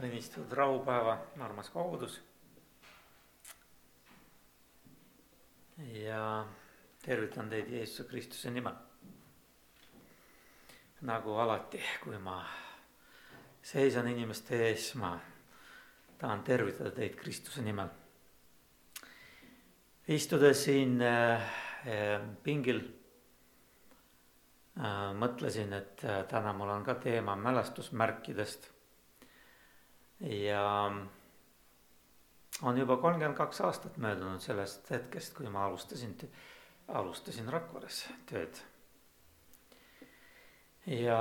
õnnistatud rahupäeva, armas kogudus. Ja tervitan teid Jeesuse Kristuse nimel. Nagu alati, kui ma seisan inimeste ees, ma tahan tervitada teid Kristuse nimel. Istudes siin pingil, mõtlesin, et täna mul on ka teema mälestusmärkidest. Ja on juba 32 aastat möödunud sellest hetkest, kui ma alustasin Rakveres tööd. Ja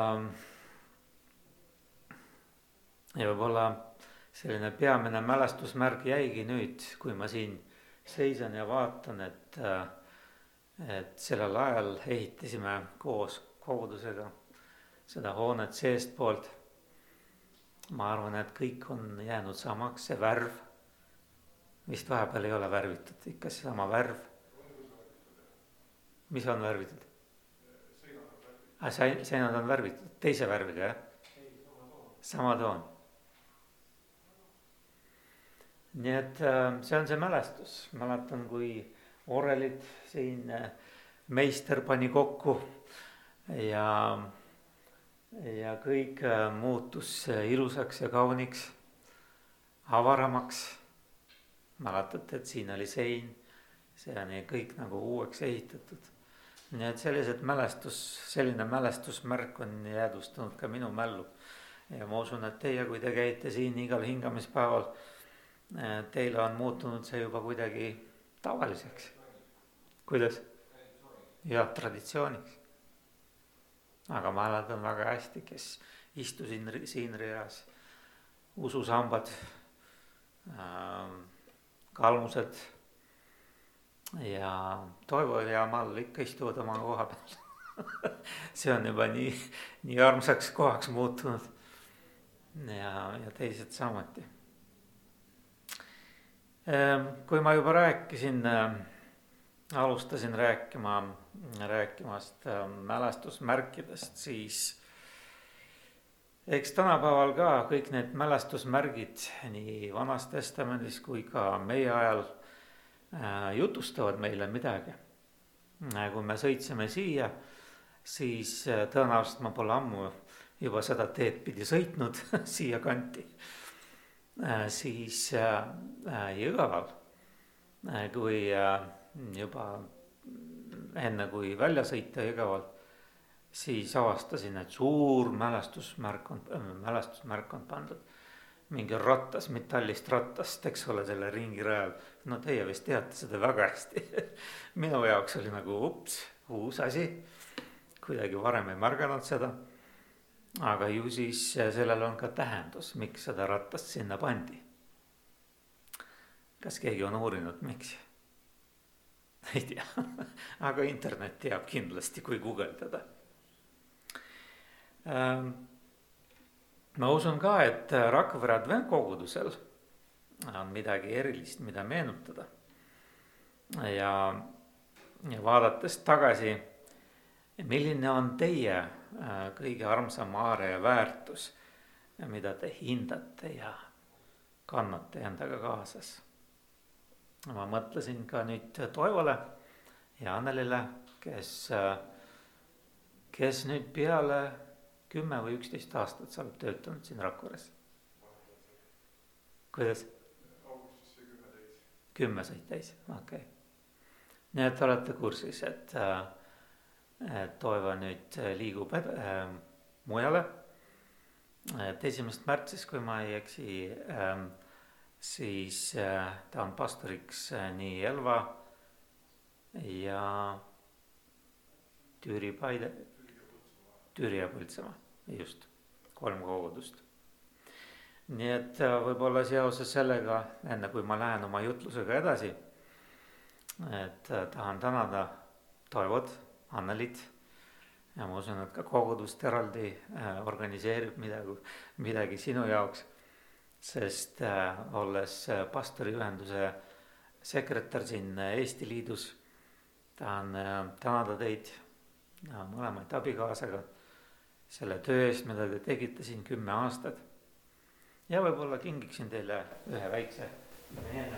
võib-olla selline peamine mälestusmärk jäigi nüüd, kui ma siin seisan ja vaatan, et sellel ajal ehitasime koos kogudusega seda hoonet seestpoolt. Ma arvan, et kõik on jäänud samaks, see värv, vist vahepeal ei ole värvitud, ikka seesama värv. Mis on värvitud? Seinad on värvitud, teise värviga, jah? Sama toon. Nii et see on see mälestus. Mäletan, kui orelid siin meister pani kokku ja kõik muutus ilusaks ja kauniks, avaramaks. Mäletate, et siin oli sein, see on kõik nagu uueks ehitatud. Nii et selline mälestusmärk on jäädvustanud ka minu mällu. Ja ma usun, et teie, kui te käite siin igal hingamispäeval, teile on muutunud see juba kuidagi tavaliseks. Kuidas? Jah, traditsiooniks. Aga ma mäletan väga hästi, kes istusin siin reas, ususambad, kalmused ja Toivo ja Mall ikka istuvad oma koha peal. See on juba nii armsaks kohaks muutunud ja teised samuti. Kui ma juba alustasin rääkimast mälestusmärkidest, siis eks tänapäeval ka kõik need mälestusmärgid nii Vanas Testamendis kui ka meie ajal jutustavad meile midagi. Kui me sõitsime siia, siis tõenäoliselt ma pole ammu juba seda teed pidi sõitnud siia kanti. Siis Jõgeval, kui juba enne kui välja sõita Jõgeval, siis avastasin, et suur mälestusmärk on pandud. Mingi rattas, metallist rattast, eks ole, selle ringirajal. No teie vist teate seda väga hästi. Minu jaoks oli nagu uus asi. Kuidagi varem ei märganud seda. Aga ju siis sellel on ka tähendus, miks seda rattast sinna pandi. Kas keegi on uurinud, miks? Ei tea, aga internet teab kindlasti, kui guugeldada. Ma usun ka, et Rakvere adventkogudusel on midagi erilist, mida meenutada. Ja vaadates tagasi, milline on teie kõige armsam aare ja väärtus, mida te hindate ja kannate endaga kaasas. Ma mõtlesin ka nüüd Toivole ja Annelile, kes nüüd peale 10 või 11 aastat sa oled töötanud siin Rakveres. Kuidas? Augustis sai 10 täis. 10 said täis, okei. Nii et olete kursis, et Toivo nüüd liigub mujale. 1. märtsis, kui ma ei eksi, siis ta on pastoriks nii Elva ja Türi ja Põltsamaa, just, 3 kogudust. Nii et võib-olla seoses sellega, enne kui ma lähen oma jutlusega edasi, et tahan tänada Toivot, Annelit ja ma usun, et ka kogudust eraldi organiseerib midagi sinu jaoks, sest olles pastoriühenduse sekretär siin Eesti Liidus, tahan tänada teid mõlemaid abikaasaga selle töö eest, mida te tegite siin 10 aastat. ja võib-olla kingiksin teile ühe väikse meele.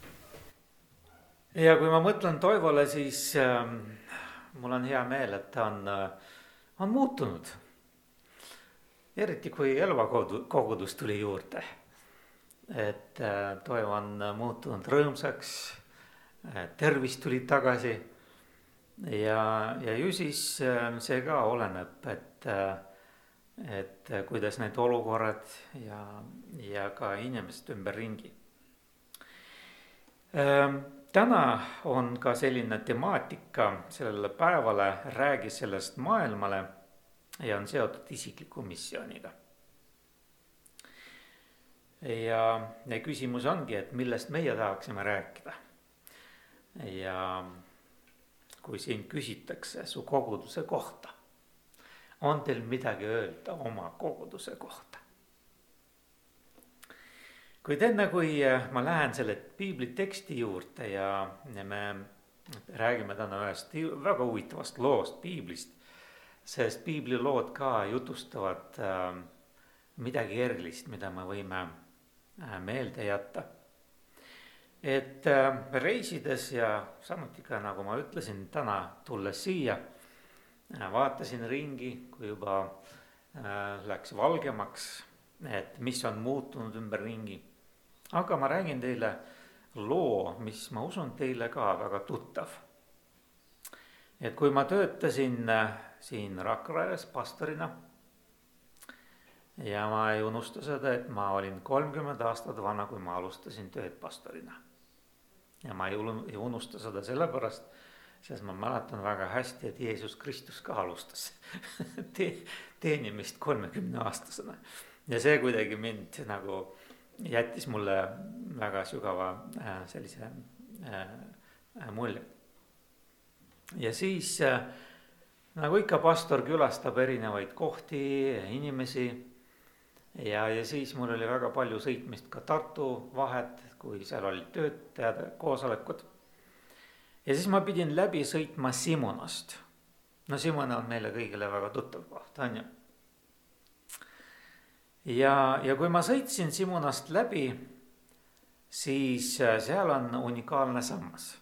Ja kui ma mõtlen Toivole, siis mul on hea meel, et ta on muutunud. Eriti kui Elva kogudus tuli juurde. Et Toivo on muutunud rõõmsaks, tervis tuli tagasi. Ja ju siis see ka oleneb, et kuidas need olukorrad ja ka inimesed ümberringi. Täna on ka selline temaatika sellele päevale räägi sellest maailmale ja on seotud isikliku missiooniga. Ja küsimus ongi, et millest meie tahaksime rääkida. Ja kui siin küsitakse su koguduse kohta, on teil midagi öelda oma koguduse kohta? Kuid enne kui ma lähen selle piibliteksti juurde ja me räägime täna ühest väga huvitavast loost piiblist, sest piiblilood ka jutustavad midagi erilist, mida me võime meelde jätta. Et reisides ja samuti ka nagu ma ütlesin täna tulles siia, vaatasin ringi, kui juba läks valgemaks, et mis on muutunud ümberringi. Aga ma räägin teile loo, mis ma usun teile ka väga tuttav. Et kui ma töötasin siin Rakraias pastorina ja ma ei unusta seda, et ma olin 30 aastat vana, kui ma alustasin tööd pastorina. Ja ma ei unusta seda sellepärast, sest ma mäletan väga hästi, et Jeesus Kristus ka alustas teenimist 30-aastasena. Ja see kuidagi mind nagu jättis mulle väga sügava sellise mulje. Ja siis nagu ikka pastor külastab erinevaid kohti, inimesi ja siis mul oli väga palju sõitmist ka Tartu vahet, kui seal olid töötajad, koosolekud. Ja siis ma pidin läbi sõitma Simonast. No Simona on meile kõigile väga tuttav koht, on ju. Ja kui ma sõitsin Simonast läbi, siis seal on unikaalne sammas,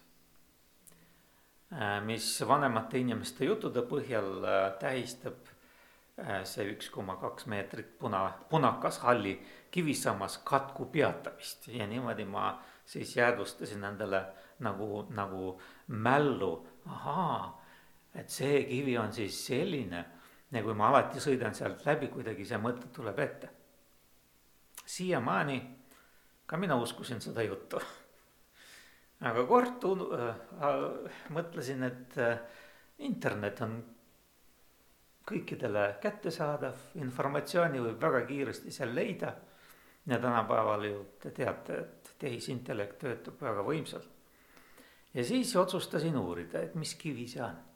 mis vanemate inimeste juttude põhjal tähistab see 1,2 meetrit punakas halli kivisammas katku peatamist. Ja niimoodi ma siis jäädvustasin endale nagu mällu, et see kivi on siis selline. Ja kui ma alati sõidan sealt läbi, kuidagi see mõte tuleb ette. Siiamaani ka mina uskusin seda juttu. Aga kord mõtlesin, et internet on kõikidele kättesaadav, informatsiooni võib väga kiiresti seal leida. Ja tänapäeval ju te teate, et tehisintellekt töötab väga võimsalt. Ja siis otsustasin uurida, et mis kivi see on.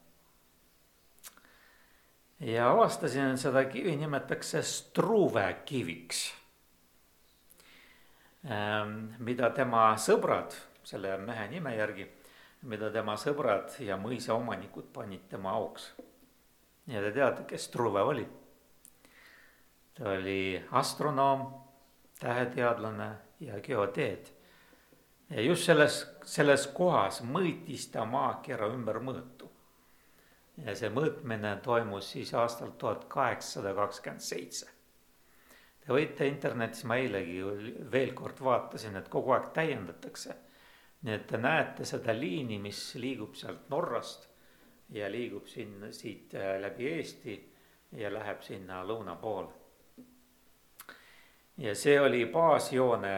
Ja avastasin, et seda kivi nimetatakse Struve kiviks, mida tema sõbrad, selle mehe nime järgi, mida tema sõbrad ja mõisa omanikud panid tema auks. Ja te teate, kes Struve oli? Ta oli astronoom, täheteadlane ja geodeed. Ja just selles kohas mõõtis ta maakera ümber mõõtu. Ja see mõõtmine toimus siis aastal 1827. Te võite internetis, ma eilegi veel kord vaatasin, et kogu aeg täiendatakse. Nii et te näete seda liini, mis liigub sealt Norrast ja liigub siit läbi Eesti ja läheb sinna lõuna poole. Ja see oli baasjoone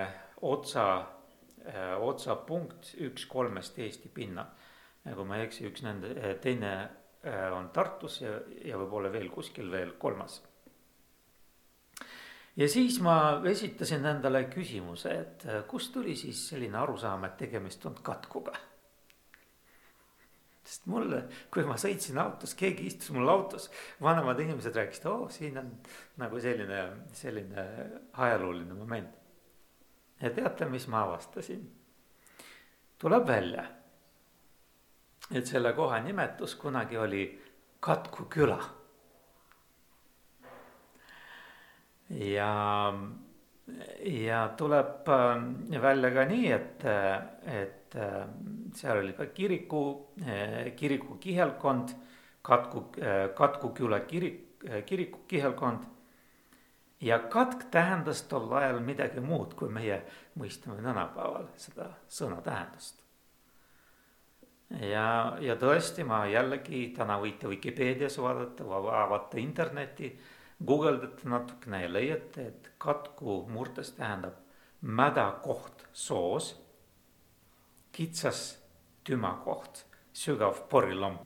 otsapunkt 1/3 Eesti pinna. Ja kui ma ei eksi, teine on Tartus ja võib-olla veel kuskil veel kolmas. Ja siis ma esitasin endale küsimuse, et kust tuli siis selline arusaam, et tegemist on katkuga. Sest mulle, kui ma sõitsin autos, keegi istus mul autos, vanemad inimesed rääkisid, siin on nagu selline ajalooline moment. Ja teate, mis ma avastasin? Tuleb välja, et selle koha nimetus kunagi oli Katku küla. ja tuleb välja ka nii, et seal oli ka kiriku kihelkond, Katkuküla kiriku kihelkond. Ja katk tähendas tol ajal midagi muud, kui meie mõistame tänapäeval seda sõna tähendust. Ja tõesti, ma jällegi täna võite Vikipeedias vaadata, avate interneti, guugeldate natukene ja leiate, et katku murdes tähendab mäda koht soos, kitsas tümakoht, sügav porilomm.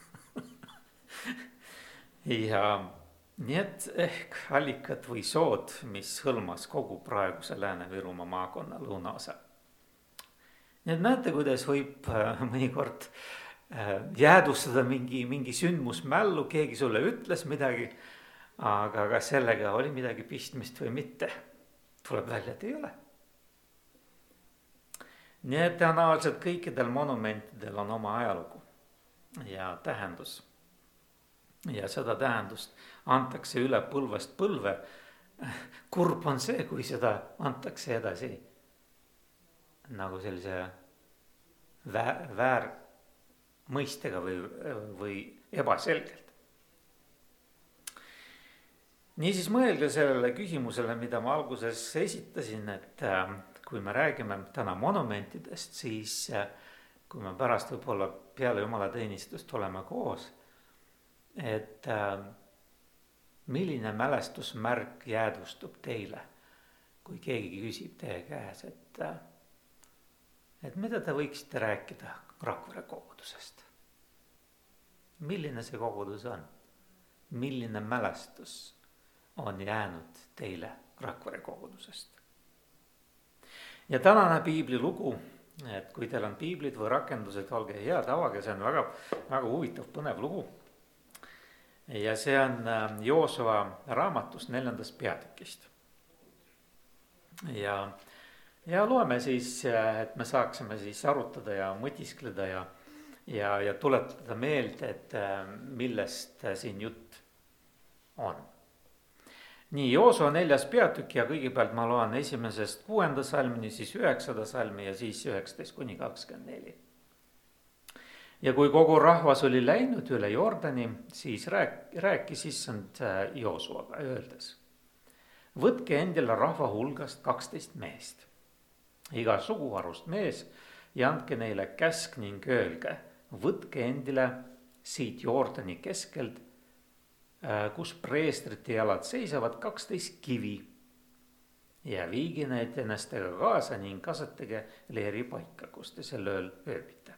Ja nii et ehk allikad või sood, mis hõlmas kogu praeguse Lääne-Virumaa maakonna lõunaosa. Nii et näete, kuidas võib mõnikord jäädvustada mingi sündmus mällu, keegi sulle ütles midagi, aga kas sellega oli midagi pistmist või mitte, tuleb välja, et ei ole. Nii et tõenäoliselt kõikidel monumentidel on oma ajalugu ja tähendus. Ja seda tähendust antakse üle põlvest põlve. Kurb on see, kui seda antakse edasi nagu sellise väärmõistega või ebaselgelt. Niisiis mõelge sellele küsimusele, mida ma alguses esitasin, et kui me räägime täna monumentidest, siis kui me pärast võib-olla peale jumalateenistust oleme koos, et milline mälestusmärk jäädvustub teile, kui keegi küsib teie käes, et mida te võiksite rääkida Rakvere kogudusest? Milline see kogudus on? Milline mälestus on jäänud teile Rakvere kogudusest? Ja tänane piibli lugu, et kui teil on piiblid või rakendused, olge head, avage, see on väga, väga huvitav, põnev lugu. Ja see on Joosua raamatust 4. peatükist. Ja loeme siis, et me saaksime siis arutada ja mõtiskleda ja tuletada meelde, et millest siin jutt on. Nii, Joosua 4. peatükk ja kõigepealt ma loen 1. 6. salmini, siis 9. salmi ja siis 19-24. Ja kui kogu rahvas oli läinud üle Jordani, siis rääkis issand Joosuaga öeldes: võtke endile rahva hulgast 12 meest, iga suguharust mees, ja andke neile käsk ning öelge: võtke endile siit Jordani keskelt, kus preestrite jalad seisavad, 12 kivi ja viige need ennastega kaasa ning asetage leeri paika, kus te sel ööl ööbite.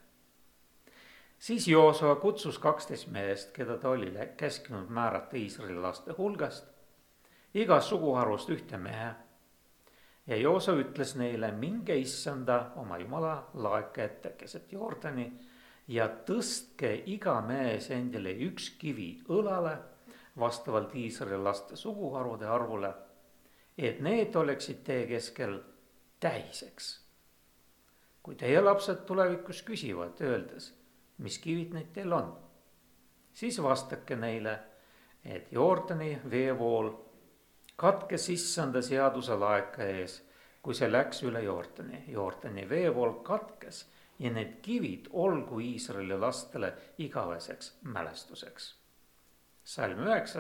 Siis Joosua kutsus 12 meest, keda ta oli käskinud määrata Iisraeli laste hulgast, iga suguharust ühte mehe. Ja Joosua ütles neile: minge issanda oma jumala laeka ette keset Jordani ja tõstke iga mees endile üks kivi õlale vastavalt Iisraeli laste suguharude arvule, et need oleksid teie keskel tähiseks. Kui teie lapsed tulevikus küsivad, öeldes: mis kivid neid teil on, siis vastake neile, et Jordani veevool katkes issanda seaduse laeka ees, kui see läks üle Jordani. Jordani veevool katkes ja need kivid olgu Iisraeli lastele igaveseks mälestuseks. Salm 9.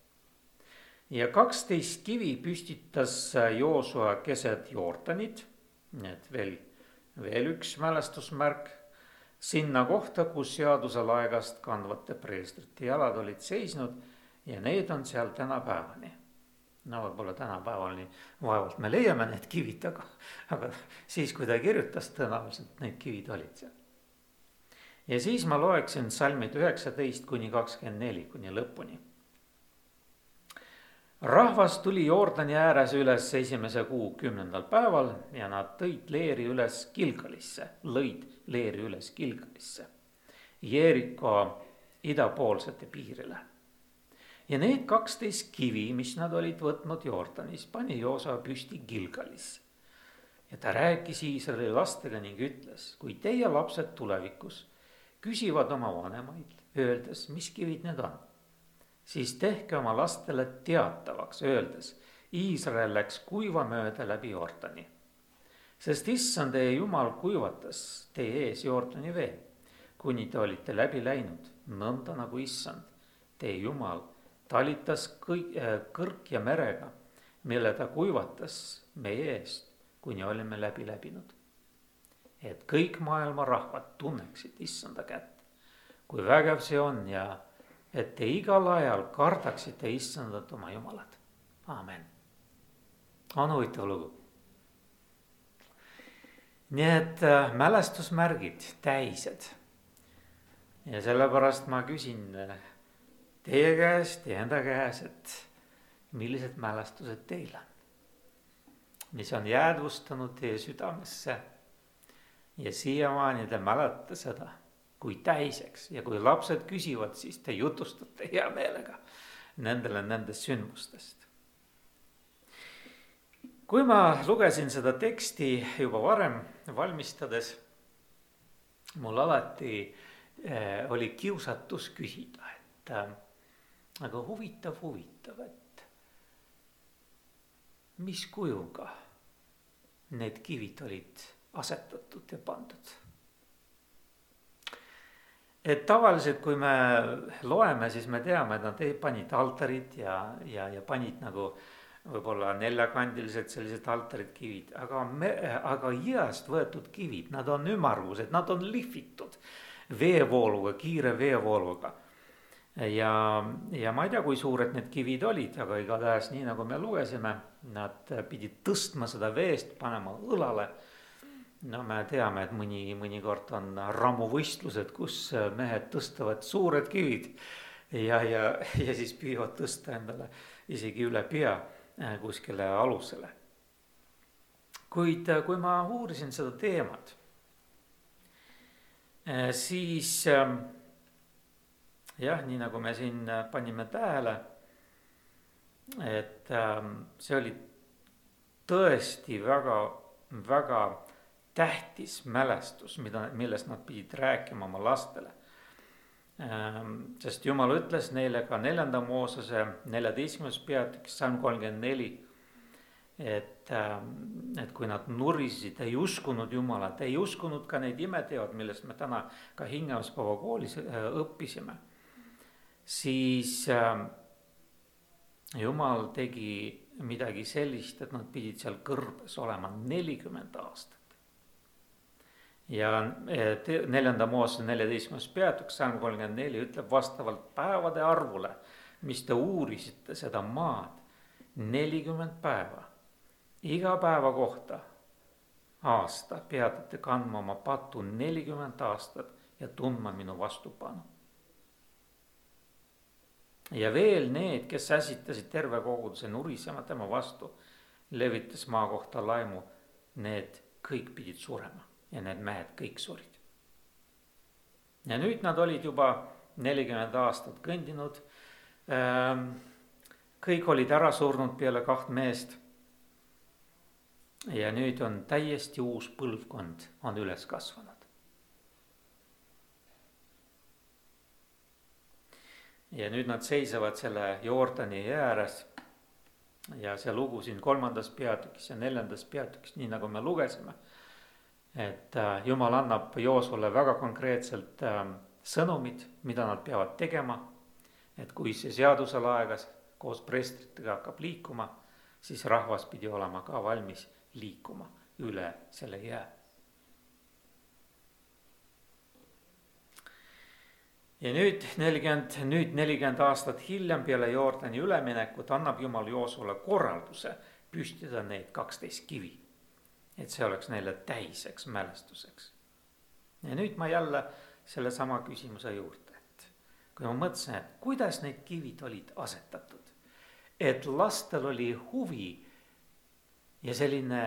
Ja 12 kivi püstitas Joosua keset Jordanit, et veel üks mälestusmärk, sinna kohta, kus seaduse laegast kandvate preestrite jalad olid seisnud ja need on seal tänapäevani. No võib-olla tänapäeval nii vaevalt me leiame need kivid, aga siis, kui ta kirjutas, tõenäoliselt need kivid olid seal. Ja siis ma loeksin salmid 19-24 kuni lõpuni. Rahvas tuli Jordani ääres üles 1. kuu 10. päeval ja nad lõid leeri üles Gilgalisse, Jeeriko idapoolsete piirile. Ja need 12 kivi, mis nad olid võtnud Jordanis, pani Joosua püsti Gilgalisse. Ja ta rääkis Iisraeli lastega ning ütles: kui teie lapsed tulevikus küsivad oma vanemaid, öeldes, mis kivid need on, siis tehke oma lastele teatavaks, öeldes: Iisrael läks kuiva mööda läbi Jordani. Sest issand teie jumal kuivatas teie ees Jordani vee, kuni te olite läbi läinud, nõnda nagu issand teie jumal talitas kõrk ja merega, mille ta kuivatas meie eest, kuni olime läbi läbinud. Et kõik maailma rahvad tunneksid issanda kätt, kui vägev see on ja et te igal ajal kardaksite issandat oma jumalat. Aamen. On huvitav lugu. Nii et mälestusmärgid, täised. Ja sellepärast ma küsin teie käest ja enda käes, et millised mälestused teil on, mis on jäädvustanud teie südamesse ja siiamaani te mäletate seda kui täiseks ja kui lapsed küsivad, siis te jutustate hea meelega nendest sündmustest. Kui ma lugesin seda teksti juba varem valmistades, mul alati oli kiusatus küsida, et aga huvitav, et mis kujuga need kivid olid asetatud ja pandud. Et tavaliselt, kui me loeme, siis me teame, et nad panid altarid ja panid nagu võib-olla neljakandilised sellised altarid kivid, aga jõest võetud kivid, nad on ümmargused, nad on lihvitud veevooluga, kiire veevooluga. Ja ma ei tea, kui suured need kivid olid, aga igatahes nii nagu me lugesime, nad pidid tõstma seda veest, panema õlale. No me teame, et mõnikord on rammuvõistlused, kus mehed tõstavad suured kivid ja siis püüavad tõsta endale isegi üle pea kuskile alusele. Kuid kui ma uurisin seda teemat, siis jah, nii nagu me siin panime tähele, et see oli tõesti väga, väga tähtis mälestus, millest nad pidid rääkima oma lastele. Sest Jumal ütles neile ka 4. Moosese 14. peatükis, Salm 34, et kui nad nurisid, ei uskunud Jumalat, ei uskunud ka neid imeteod, millest me täna ka hingamispäeva koolis õppisime, siis Jumal tegi midagi sellist, et nad pidid seal kõrbes olema 40 aastat. Ja 4. Moosese 14. peatükk, Salm 34 ütleb vastavalt päevade arvule, mis te uurisite seda maad, 40 päeva. Iga päeva kohta aasta peate kandma oma patu 40 aastat ja tundma minu vastupanu. Ja veel need, kes äsitasid terve koguduse nurisema tema vastu, levitas maa kohta laimu, need kõik pidid surema. Ja need mehed kõik surid. Ja nüüd nad olid juba 40 aastat kõndinud. Kõik olid ära surnud peale 2 meest. Ja nüüd on täiesti uus põlvkond on üles kasvanud. Ja nüüd nad seisavad selle Jordani jõe ääres. Ja see lugu siin 3. peatükis ja 4. peatükis, nii nagu me lugesime, et Jumal annab Joosule väga konkreetselt sõnumid, mida nad peavad tegema. Et kui see seadusel aegas koos preestritega hakkab liikuma, siis rahvas pidi olema ka valmis liikuma üle selle jää. Ja nüüd 40 aastat hiljem peale Jordani üleminekut annab Jumal Joosule korralduse püstida neid 12 kivi. Et see oleks neile täiseks mälestuseks. Ja nüüd ma jälle selle sama küsimuse juurde, et kui ma mõtlesin, et kuidas need kivid olid asetatud, et lastel oli huvi ja selline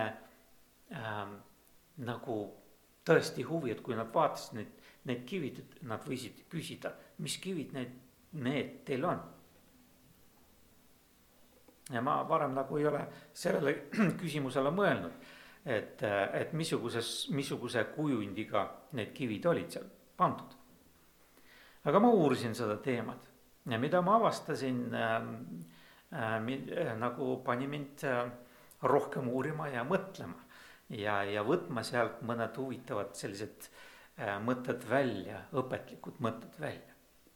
nagu tõesti huvi, et kui nad vaatasid need kivid, nad võisid küsida, mis kivid need teil on. Ja ma varem nagu ei ole sellele küsimusele mõelnud. Et missuguse kujundiga need kivid olid seal pandud. Aga ma uurisin seda teemat ja mida ma avastasin nagu pani mind rohkem uurima ja mõtlema ja võtma sealt mõned huvitavad sellised mõtted välja, õpetlikud mõtted välja.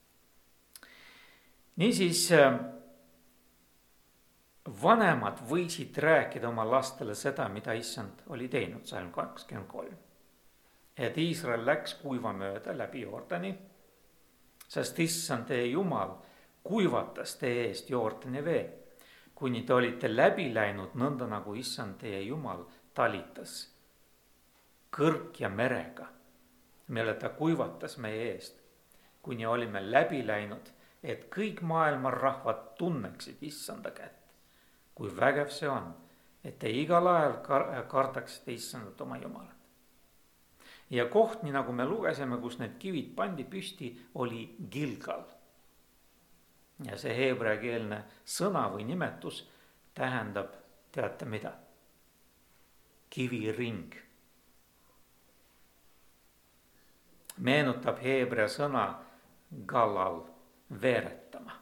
Niisiis vanemad võisid rääkida oma lastele seda, mida issand oli teinud, salm 23. Et Iisrael läks kuiva mööda läbi Jordani, sest issand teie Jumal kuivatas teie eest Jordani vee, kuni te olite läbi läinud nõnda, nagu issand teie Jumal talitas kõrg ja merega, mille ta kuivatas meie eest, kuni olime läbi läinud, et kõik maailma rahvad tunneksid issanda kätt, kui vägev see on, et te igal ajal kardaksite issandat oma Jumalat. Ja koht, nii nagu me lugesime, kus need kivid pandi püsti, oli Gilgal. Ja see heebreakeelne sõna või nimetus tähendab, teate mida? Kiviring. Meenutab heebrea sõna galal, veeretama.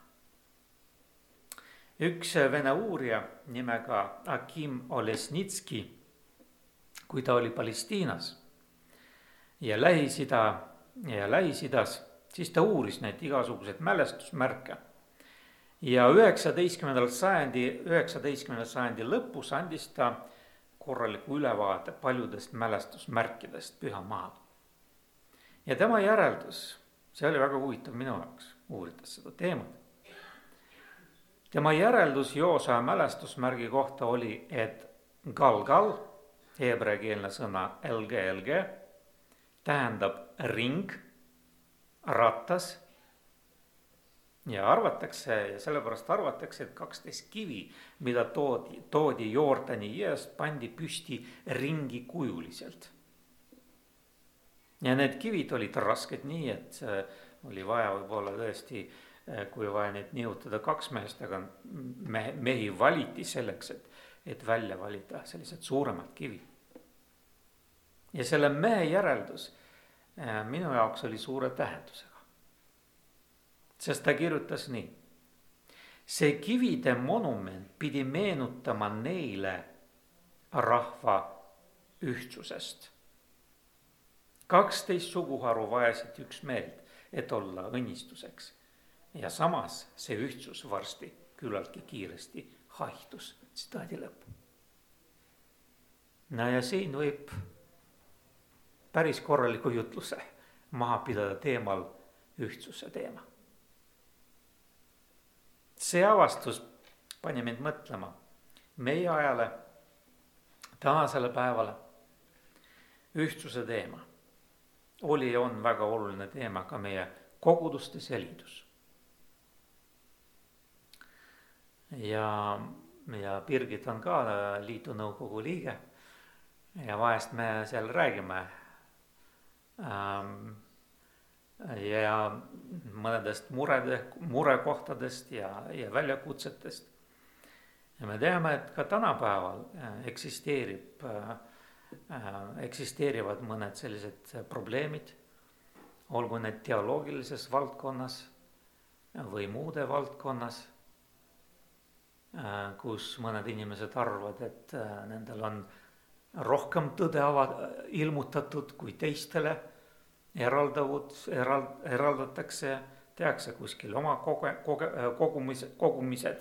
Üks vene uurija nimega Akim Olesnitski, kui ta oli Palestiinas ja Lähis-Idas, siis ta uuris neid igasugused mälestusmärke. Ja 19. sajandi lõpus andis ta korraliku ülevaate paljudest mälestusmärkidest Pühamaal. Ja tema järeldus, see oli väga huvitav minu jaoks, uurides seda teemat. Tema järeldus Joosa mälestusmärgi kohta oli, et Galgal, heebreakeelne sõna LG, tähendab ring, ratas ja arvatakse, ja sellepärast arvatakse, et 12 kivi, mida toodi Jordani jõest, pandi püsti ringi kujuliselt. Ja need kivid olid rasked nii, et oli vaja võib-olla tõesti, kui vaja neid nihutada 2 meest, aga mehi valiti selleks, et välja valida sellised suuremad kivi. Ja selle mehe järeldus minu jaoks oli suure tähendusega. Sest ta kirjutas nii. See kivide monument pidi meenutama neile rahva ühtsusest. 12 suguharu vajasid üksmeelt, et olla õnnistuseks. Ja samas see ühtsus varsti küllaltki kiiresti haihtus. Tsitaadi lõpp. No ja siin võib päris korraliku jutluse maha pidada teemal ühtsuse teema. See avastus pani mind mõtlema meie ajale, tänasele päevale. Ühtsuse teema oli ja on väga oluline teema ka meie kogudustes ja liidus. Ja Birgit on ka liidu nõukogu liige ja vahest me seal räägime ja mõnedest murekohtadest ja väljakutsetest. Ja me teame, et ka tänapäeval eksisteerivad mõned sellised probleemid, olgu need teoloogilises valdkonnas või muude valdkonnas, kus mõned inimesed arvavad, et nendel on rohkem tõde ilmutatud kui teistele, eraldatakse, tehakse kuskil oma kogumised.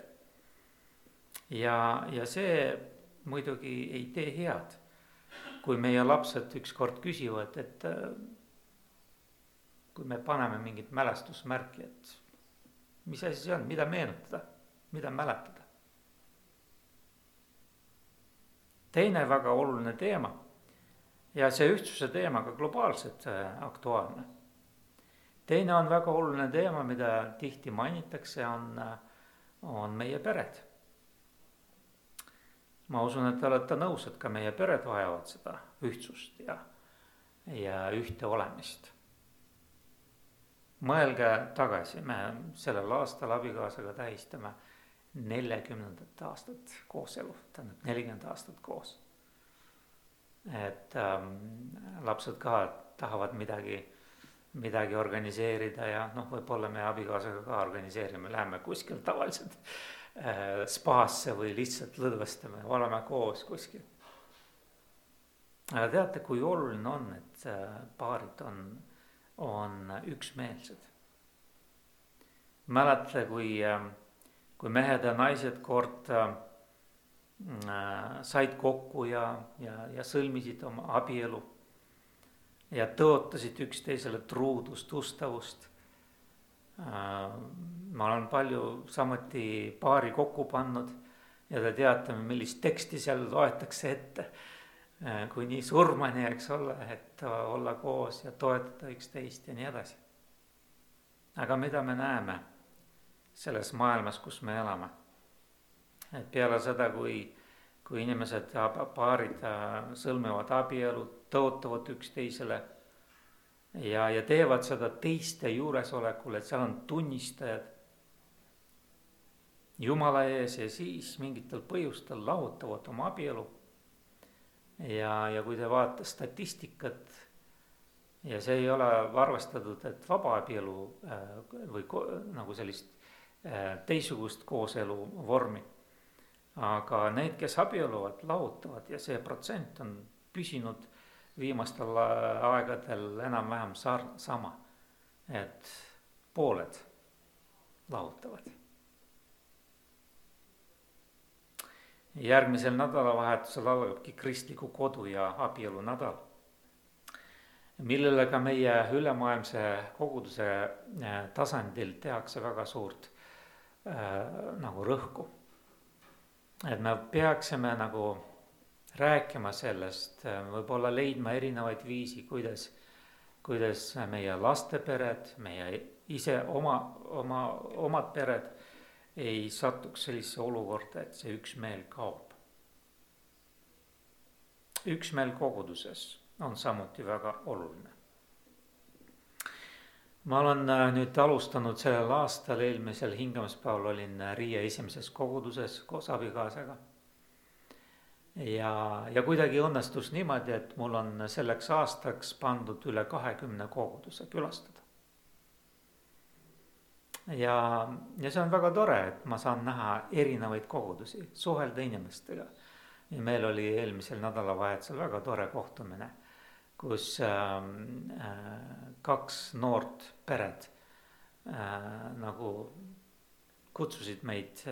Ja see muidugi ei tee head, kui meie lapsed ükskord küsivad, et kui me paneme mingit mälestusmärki, et mis asi see on, mida meenutada, mida mäletada. Teine väga oluline teema ja see ühtsuse teema ka globaalselt aktuaalne. Teine on väga oluline teema, mida tihti mainitakse, on meie pered. Ma usun, et te olete nõus, et ka meie pered vajavad seda ühtsust ja ühte olemist. Mõelge tagasi, me sellel aastal abikaasaga tähistame 40. aastat kooselu, tähendab 40 aastat koos. Et lapsed ka tahavad midagi organiseerida ja võib-olla me abikaasaga ka organiseerime, läheme kuskil tavaliselt spaasse või lihtsalt lõdvestame, oleme koos kuskil. aga teate, kui oluline on, et paarid on üksmeelsed. mäletate, kui mehed ja naised kord said kokku ja sõlmisid oma abielu ja tõotasid üksteisele truudust, ustavust. ma olen palju samuti paari kokku pannud ja te teate, millist teksti seal loetakse ette. kuni surmani, eks ole, et olla koos ja toetada üksteist ja nii edasi. aga mida me näeme selles maailmas, kus me elame? et peale seda, kui inimesed, paarid sõlmivad abielu, tõotavad üksteisele ja teevad seda teiste juuresolekul, et seal on tunnistajad Jumala ees ja siis mingitel põhjustel lahutavad oma abielu. ja kui te vaatate statistikat ja see ei ole arvestatud, et vabaabielu või nagu sellist teistsugust kooselu vormi. aga need, kes abielluvad, lahutavad ja see protsent on püsinud viimastel aegadel enam-vähem sama. et pooled lahutavad. järgmisel nädalavahetusel algabki kristliku kodu ja abielu nädal, millele ka meie ülemaailmse koguduse tasandil tehakse väga suurt nagu rõhku. et me peaksime nagu rääkima sellest, võib-olla leidma erinevaid viisi, kuidas meie lastepered, meie ise omad pered ei satuks sellisesse olukorda, et see üksmeel kaob. üksmeel koguduses on samuti väga oluline. ma olen nüüd alustanud sellel aastal, eelmisel hingamispäeval olin Riia esimeses koguduses koos abikaasaga. ja kuidagi õnnestus niimoodi, et mul on selleks aastaks pandud üle 20 koguduse külastada. ja see on väga tore, et ma saan näha erinevaid kogudusi, suhelda inimestega. ja meil oli eelmisel nädalavahetusel väga tore kohtumine, kus 2 noort peret nagu kutsusid meid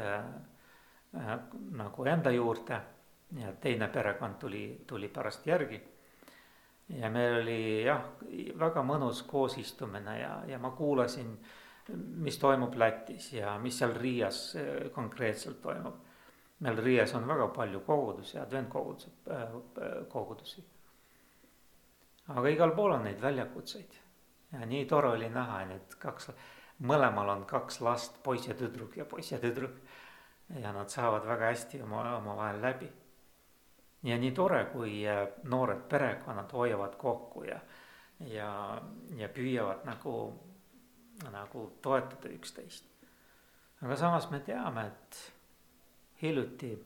nagu enda juurde ja teine perekond tuli pärast järgi. ja meil oli väga mõnus koosistumine ja ma kuulasin, mis toimub Lätis ja mis seal Riias konkreetselt toimub. meil Riias on väga palju kogudusi, adventkogudusi. aga igal pool on neid väljakutseid ja nii tore oli näha, et mõlemal on 2 last, poiss ja tüdruk ja nad saavad väga hästi omavahel läbi. ja nii tore, kui noored perekonnad hoiavad kokku ja püüavad nagu toetada üksteist. aga samas me teame, et hiljuti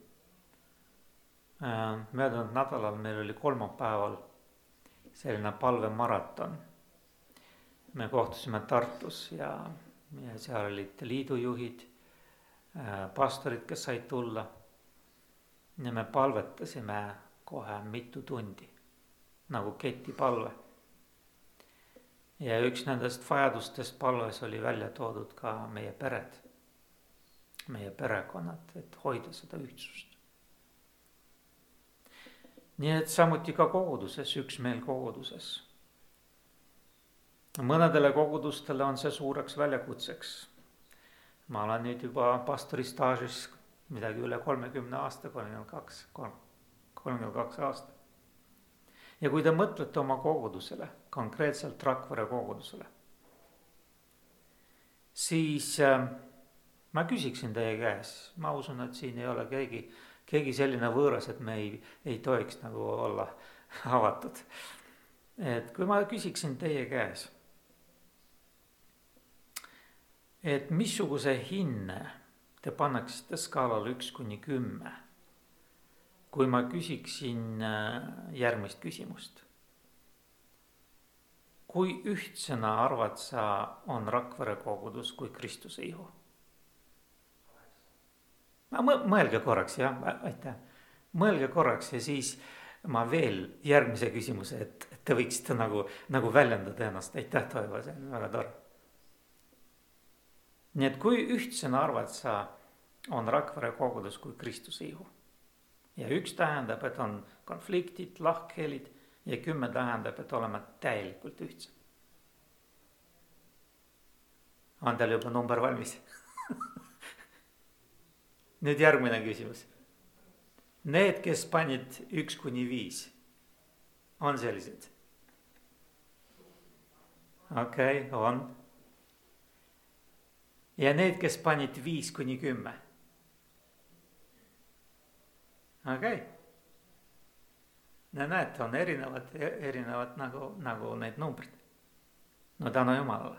möödunud nädalal meil oli kolmapäeval selline palvemaraton. me kohtusime Tartus ja seal olid liidujuhid, pastorid, kes said tulla. ja me palvetasime kohe mitu tundi nagu ketipalve. ja üks nendest vajadustest palves oli välja toodud ka meie pered, meie perekonnad, et hoida seda ühtsust. nii et samuti ka koguduses, üksmeel koguduses. mõnedele kogudustele on see suureks väljakutseks. ma olen nüüd juba pastori staažis midagi üle 30 aasta, 32 aastat. ja kui te mõtlete oma kogudusele, konkreetselt Rakvere kogudusele, siis ma küsiksin teie käes, ma usun, et siin ei ole keegi selline võõras, et me ei tohiks nagu olla avatud. et kui ma küsiksin teie käes, et missuguse hinne te pannaksite skaalal 1–10, kui ma küsiksin järgmist küsimust. kui ühtsena arvad sa, on Rakvere kogudus kui Kristuse ihu? mõelge korraks, jah, aitäh. Mõelge korraks ja siis ma veel järgmise küsimuse, et te võiksite nagu väljendada ennast. Aitäh, Toivo, see on väga tore. Nii et kui ühtsena arvad sa, on Rakvere kogudus kui Kristuse ihu. Ja 1 tähendab, et on konfliktid, lahkhelid ja 10 tähendab, et oleme täielikult ühtsed. On teil juba number valmis? Nüüd järgmine küsimus. Need, kes panid 1-5, on sellised? Okei, on. Ja need, kes panid 5-10? Okei. Näete, on erinevad nagu need numbrid. No tänu Jumalale.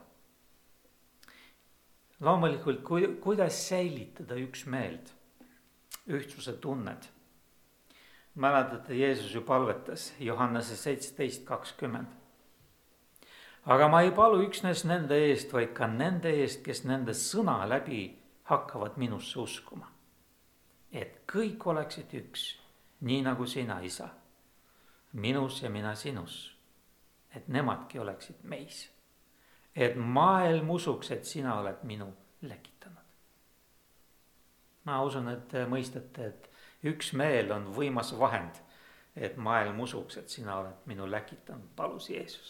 Loomulikult, kuidas säilitada üksmeelt, ühtsuse tunned? Mäletate, Jeesus ju palvetas Johannese 17:20. Aga ma ei palu üksnes nende eest, vaid ka nende eest, kes nende sõna läbi hakkavad minusse uskuma. Et kõik oleksid üks, nii nagu sina, Isa, minus ja mina sinus. Et nemadki oleksid meis. Et maailm usuks, et sina oled minu läkitanud. Ma usun, et mõistate, et üksmeel on võimas vahend, et maailm usuks, et sina oled minu läkitanud, palus Jeesus.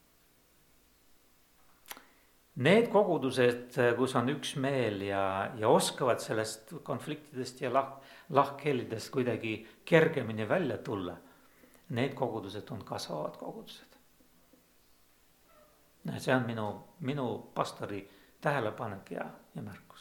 Need kogudused, kus on üksmeel ja oskavad sellest konfliktidest ja lahkhelidest kuidagi kergemini välja tulla, need kogudused on kasvavad kogudused. See on minu pastori tähelepanek ja märkus.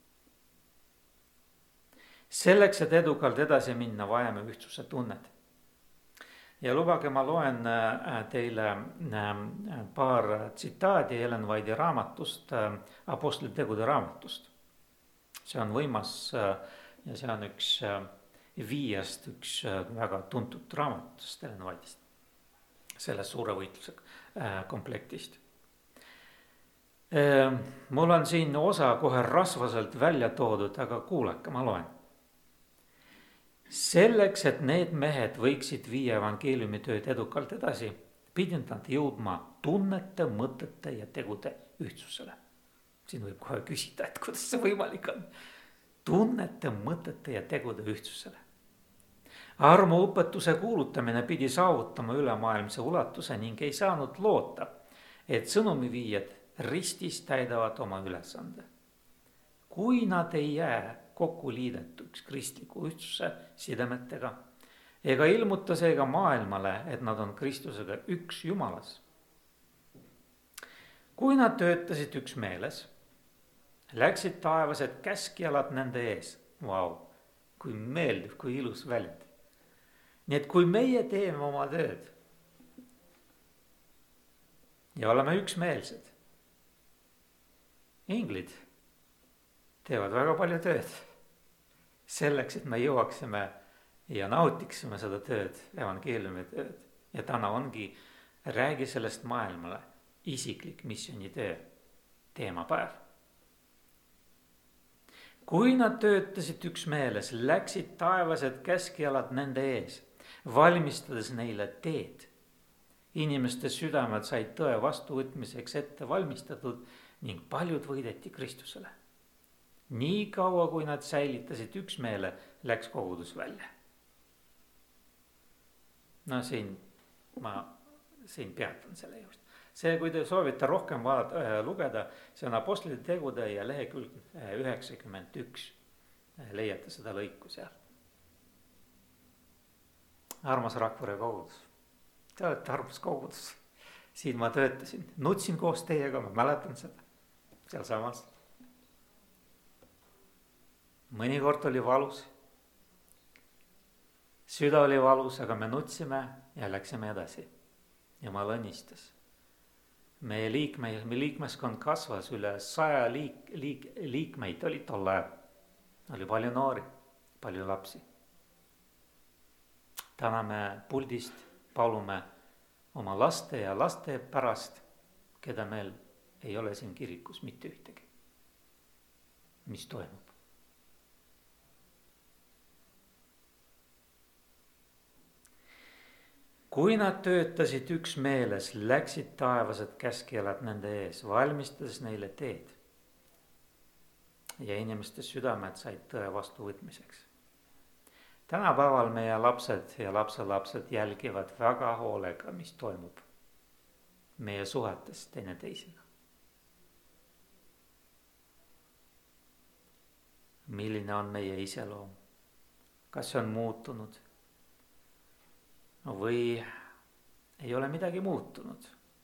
Selleks, et edukalt edasi minna, vajame ühtsuse tunned. Ja lubage, ma loen teile paar tsitaadi Ellen White'i raamatust, Apostlitegude raamatust. See on võimas ja see on üks 5 üks väga tuntud raamatust Ellen White'ist. Sellest suure võitluse komplektist. Mul on siin osa kohe rasvaselt välja toodud, aga kuulake, ma loen. Selleks, et need mehed võiksid viia evangeeliumi tööd edukalt edasi, pidid nad jõudma tunnete, mõtete ja tegude ühtsusele. Siin võib kohe küsida, et kuidas see võimalik on. Tunnete, mõtete ja tegude ühtsusele. Armuõpetuse kuulutamine pidi saavutama ülemaailmse ulatuse ning ei saanud loota, et sõnumiviijad ristis täidavad oma ülesande. Kui nad ei jää kokku liidetuks kristliku ühtsuse sidemetega ega ilmuta seega maailmale, et nad on Kristusega üks Jumalas. Kui nad töötasid üksmeeles, läksid taevased käskjalad nende ees. Vau, kui meeldiv, kui ilus väljend. Nii et kui meie teeme oma tööd ja oleme üksmeelsed, inglid teevad väga palju tööd selleks, et me jõuaksime ja nautiksime seda tööd, evangeeliumi tööd. Ja täna ongi räägi sellest maailmale isiklik missioonitöö teemapäev. Kui nad töötasid üksmeeles, läksid taevased käskjalad nende ees, valmistades neile teed. Inimeste südamed said tõe vastuvõtmiseks ette valmistatud ning paljud võideti Kristusele. Nii kaua, kui nad säilitasid üksmeele, läks kogudus välja. No ma peatan selle juurde. See, kui te soovite rohkem lugeda, see on Apostlite tegude ja lehekülg 91. Leiate seda lõiku seal. Armas Rakvere kogudus. Te olete armas kogudus. Siin ma töötasin, nutsin koos teiega, ma mäletan seda. Seal samas. Mõnikord oli valus. Süda oli valus, aga me nutsime ja läksime edasi. Jumal õnnistas. Meie liikmeskond kasvas üle 100 liikmeid oli tol ajal. Oli palju noori, palju lapsi. Täna me puldist palume oma laste ja laste pärast, keda meil ei ole siin kirikus mitte ühtegi. Mis toimub? kui nad töötasid üksmeeles, läksid taevased käskjalad nende ees, valmistades neile teed. Ja inimeste südamed said tõe vastuvõtmiseks. Tänapäeval meie lapsed ja lapselapsed jälgivad väga hoolega, mis toimub meie suhetes teineteisega. Milline on meie iseloom? Kas see on muutunud? Või ei ole midagi muutunud?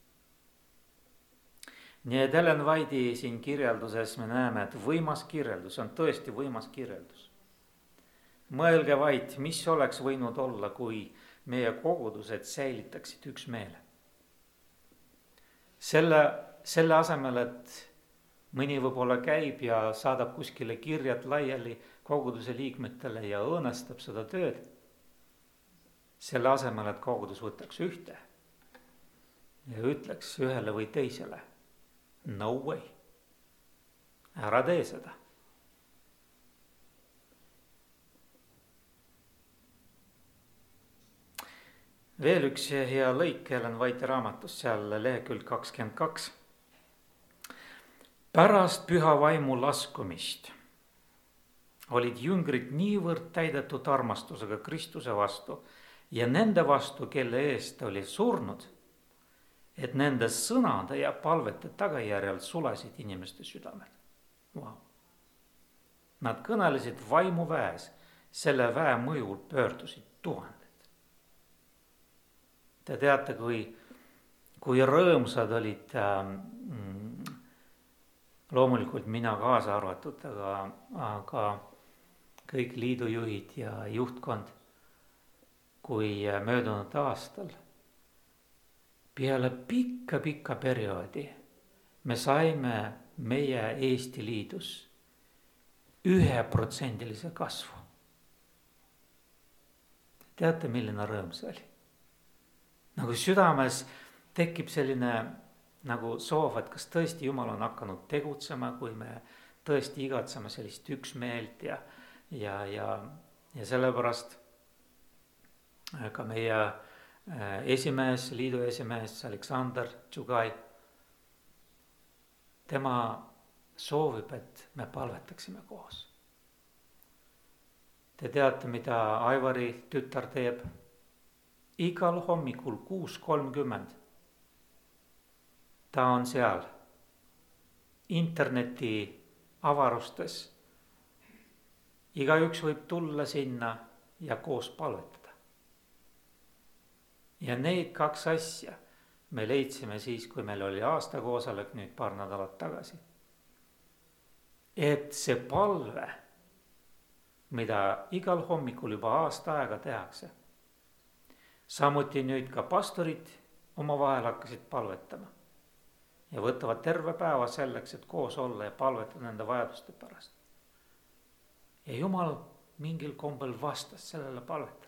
Nii et Ellen White'i siin kirjelduses me näeme, et võimas kirjeldus, on tõesti võimas kirjeldus. Mõelge vaid, mis oleks võinud olla, kui meie kogudused säilitaksid üksmeele. Selle asemel, et mõni võib-olla käib ja saadab kuskile kirjad laiali koguduse liikmetele ja õõnestab seda tööd. Selle asemel, et kogudus võtaks ühte ja ütleks ühele või teisele, no way, ära tee seda. Veel üks hea lõik Ellen White'i raamatus, seal lehekülg 22. Pärast püha vaimu laskumist olid jüngrid niivõrd täidetud armastusega Kristuse vastu ja nende vastu, kelle eest ta oli surnud, et nende sõnade ja palvete tagajärjel sulasid inimeste südamed. Wow. Nad kõnelesid vaimuväes, selle väe mõjul pöördusid tuhanded. Te teate, kui rõõmsad olid, loomulikult mina kaasa arvatud, aga kõik liidujuhid ja juhtkond, kui möödunud aastal peale pikka perioodi me saime meie Eesti Liidus 1% kasvu. Teate, milline rõõm see oli? Nagu südames tekib selline nagu soov, et kas tõesti Jumal on hakanud tegutsema, kui me tõesti igatseme sellist üksmeelt ja sellepärast ka meie esimees, liidu esimees Aleksandr Tšugaj, tema soovib, et me palvetaksime koos. Te teate, mida Aivari tütar teeb? Igal hommikul 6:30 ta on seal interneti avarustes. Igaüks võib tulla sinna ja koos palvetada. Ja neid kaks asja me leidsime siis, kui meil oli aastakoosolek nüüd paar nädalat tagasi. Et see palve, mida igal hommikul juba aasta aega tehakse, samuti nüüd ka pastorid omavahel hakkasid palvetama ja võtavad terve päeva selleks, et koos olla ja palvetada nende vajaduste pärast. Ja Jumal mingil kombel vastas sellele palvetele.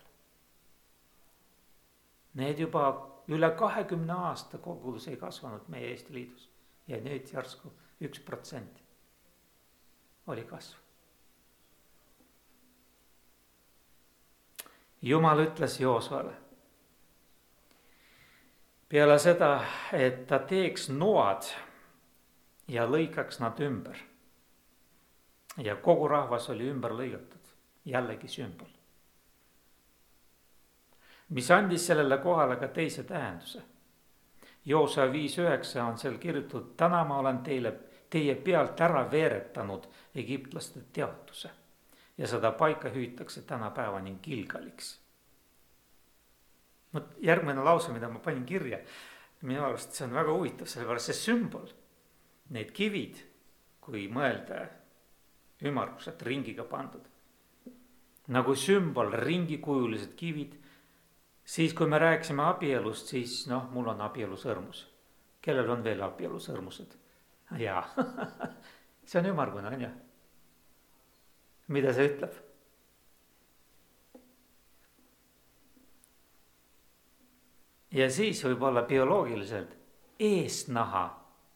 Need juba üle 20 aasta kogudus ei kasvanud meie Eesti Liidus ja nüüd järsku 1% oli kasv. Jumal ütles Joosuale peale seda, et ta teeks noad ja lõikaks nad ümber. Ja kogu rahvas oli ümber lõigatud, jällegi sümbol. Mis andis sellele kohale ka teise tähenduse. Joosua 5:9 on seal kirjutatud, täna ma olen teie pealt ära veeretanud egiptlaste teotuse ja seda paika hüütakse tänapäevani Gilgaliks. Järgmine lause, mida ma panin kirja, minu arust see on väga huvitav, sellepärast see sümbol, need kivid, kui mõelda ümmargused ringiga pandud, nagu sümbol, ringikujulised kivid, siis kui me rääkisime abielust, siis mul on abielusõrmus. Kellel on veel abielusõrmused? Jaa, see on ümmargune, on ju? Mida see ütleb? Ja siis võib olla bioloogiliselt eesnaha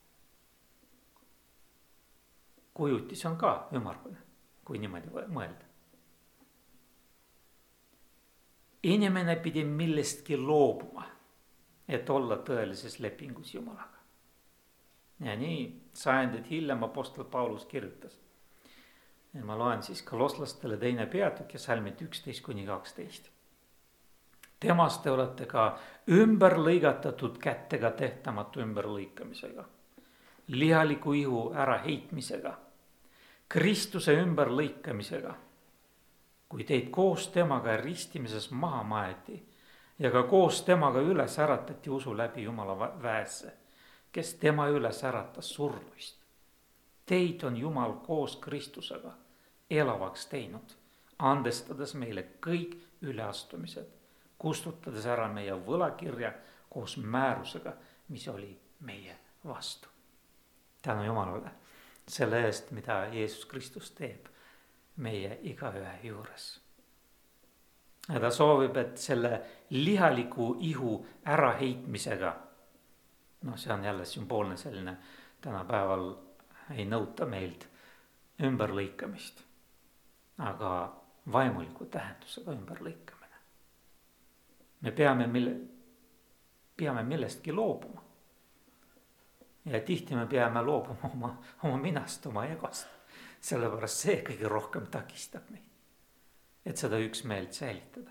kujutis on ka ümmargune, kui niimoodi mõelda. inimene pidi millestki loobuma, et olla tõelises lepingus Jumalaga. Ja nii sajandid hiljem apostel Paulus kirjutas. Ja ma loen siis kolosslastele 2. peatükk ja salmid 11-12. Temast te olete ka ümber lõigatatud kätega tehtamatu ümberlõikamisega, lihaliku ihu äraheitmisega, Kristuse ümberlõikamisega, kui teid koos temaga ristimises maha maeti ja ka koos temaga üles äratati usu läbi Jumala väesse, kes tema üles äratas surnuist. Teid on Jumal koos Kristusega elavaks teinud, andestades meile kõik üleastumised, kustutades ära meie võlakirja koos määrusega, mis oli meie vastu. Tänu Jumalale selle eest, mida Jeesus Kristus teeb meie igaühe juures. Ja ta soovib, et selle lihaliku ihu äraheitmisega, see on jälle sümboolne selline, tänapäeval ei nõuta meilt ümberlõikamist, aga vaimuliku tähendusega ümberlõikamine. Me peame millestki loobuma. Ja tihti me peame loobuma oma minast, oma egost. Sellepärast see kõige rohkem takistab meid, et seda üksmeelt säilitada.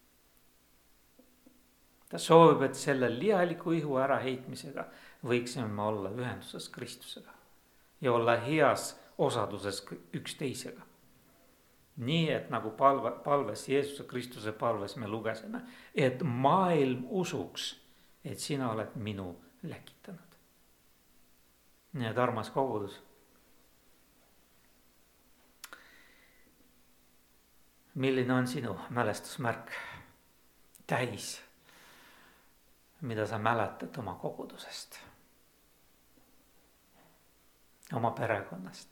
Ta soovib, et selle lihaliku ihu äraheitmisega võiksime olla ühenduses Kristusega ja olla heas osaduses üksteisega. Nii, et nagu palves Jeesuse Kristuse palves me lugesime, et maailm usuks, et sina oled minu läkitanud. Nii et armas kogudus, milline on sinu mälestusmärk, tähis, mida sa mäletad oma kogudusest, oma perekonnast?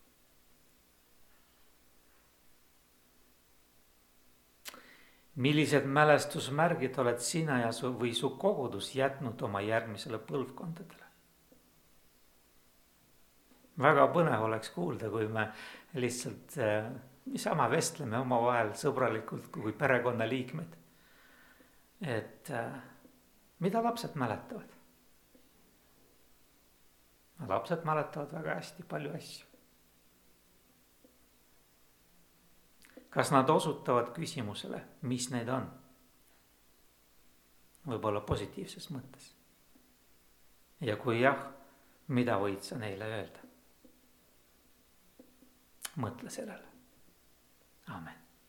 Millised mälestusmärgid oled sina ja või su kogudus jätnud oma järgmisele põlvkondadele? Väga põnev oleks kuulda, kui me lihtsalt niisama vestleme omavahel sõbralikult kui perekonnaliikmed. Et mida lapsed mäletavad? Lapsed mäletavad väga hästi palju asju. Kas nad osutavad küsimusele, mis need on? Võib-olla positiivses mõttes. Ja kui jah, mida võid sa neile öelda? Mõtle sellele. Amen.